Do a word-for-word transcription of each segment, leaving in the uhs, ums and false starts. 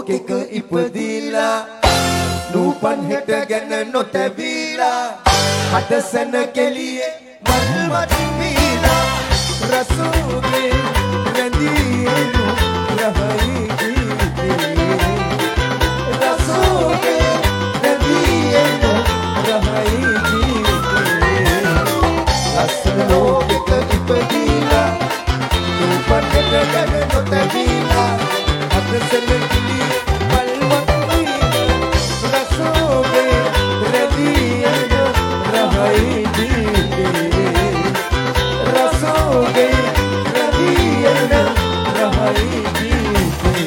ලෝකෙක ඉපදිලා නූපන් හෙට ගැන නොතැබීලා හදසන කෙලියේ මල්මත් වීලා රසෝගේ රැඳීනු රහයි ජීවිතේ රසෝගේ රැඳීනු රහයි ජීවිතේ ලස්සන ලෝකෙක ඉපදිලා නූපන් හෙට ගැන නොතැබීලා හදසන කෙලියේ මල්මත් වීලා රසෝගේ රැඳීනු රහයි ජීවිතේ रसोगे रवियन रहाई जीते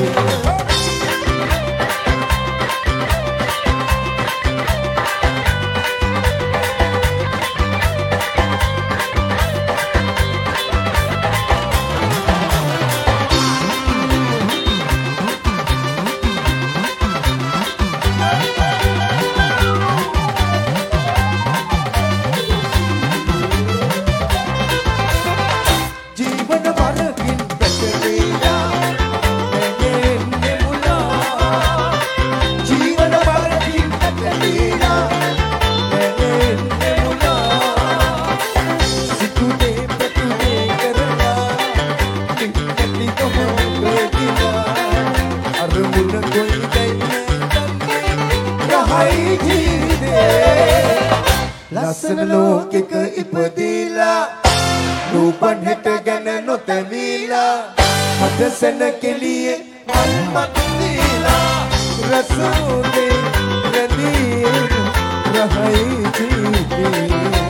ලස්සන ලෝකෙක ඉපදිලා නූපන් හෙට ගැන නොතැවීලා හදසන කෙලියේ මල්මත් දීලා රසෝගේ රැඳීනු රහයි ජීවිතේ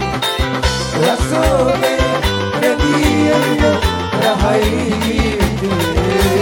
රසෝගේ රැඳීනු රහයි ජීවිතේ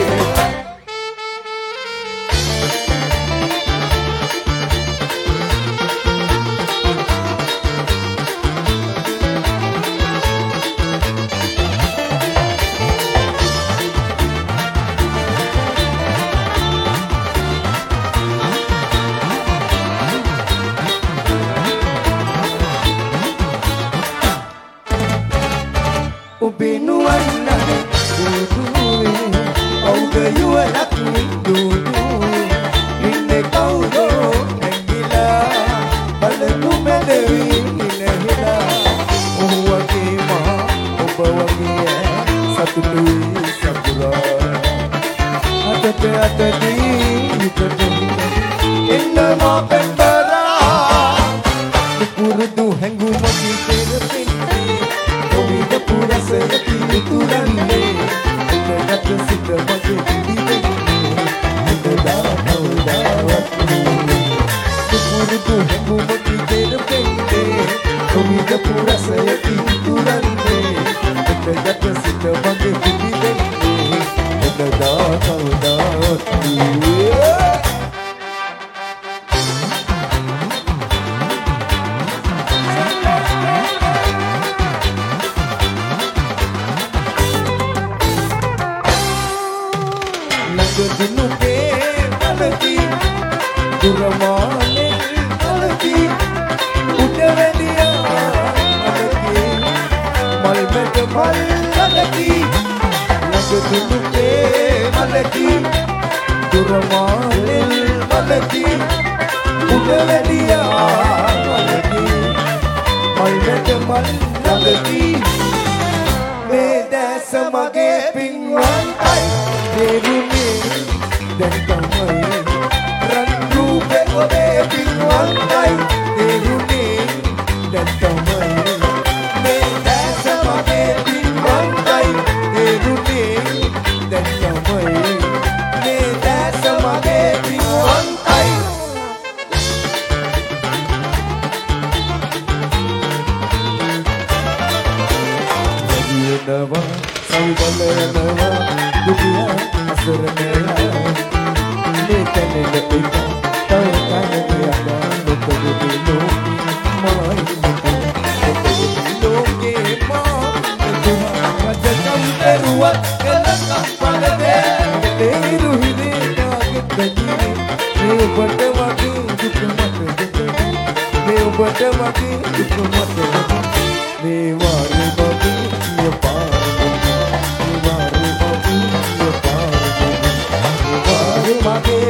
Mage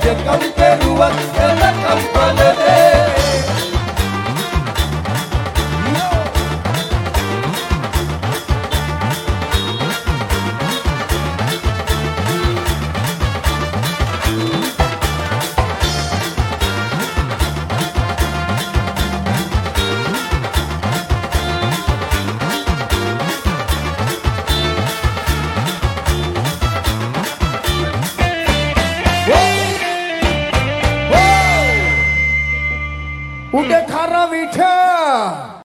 rajekam keruak erakam palade. Udah khara witha